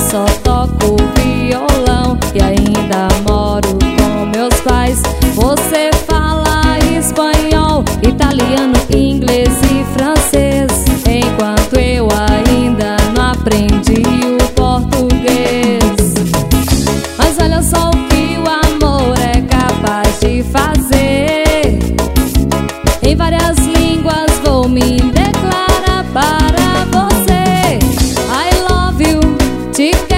só toco violão e ainda moro com meus pais. Você fala espanhol, italiano, inglês e francês, enquanto eu ainda não aprendi o português. Mas olha só o que o amor é capaz de fazer. Em várias línguas vou me declarar para você. I love you, te